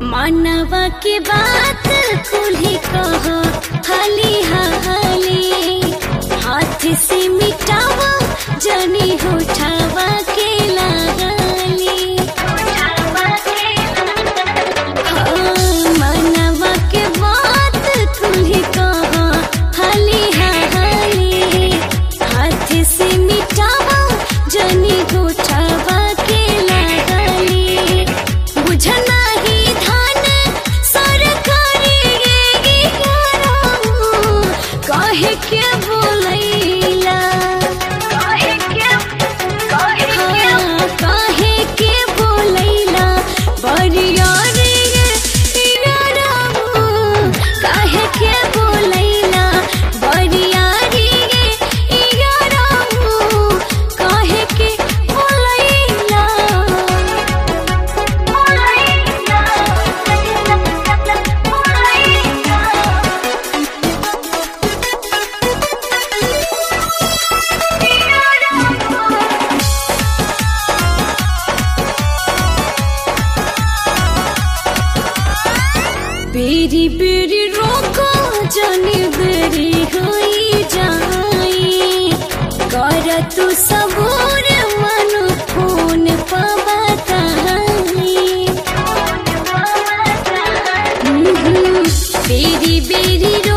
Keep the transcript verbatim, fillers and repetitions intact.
मानवा के बात कुल्ही कह हाली हाली हाथ से मिटावा जनी उठावा के लागली मानवा के बात कुल्ही कह हाली हाली हाथ से मिटावा जनी उठावा के लागली बुझना काहे के बोलैला काहे के काहे के बोलैला बरिया रे याराबू काहे के बोलैला बरिया रे याराबू काहे के बोलैला बोलैला बेरी बेरी रोको जनी बेरी होई जाई कर तू सबूर मन फोन पबताई बेरी बेरी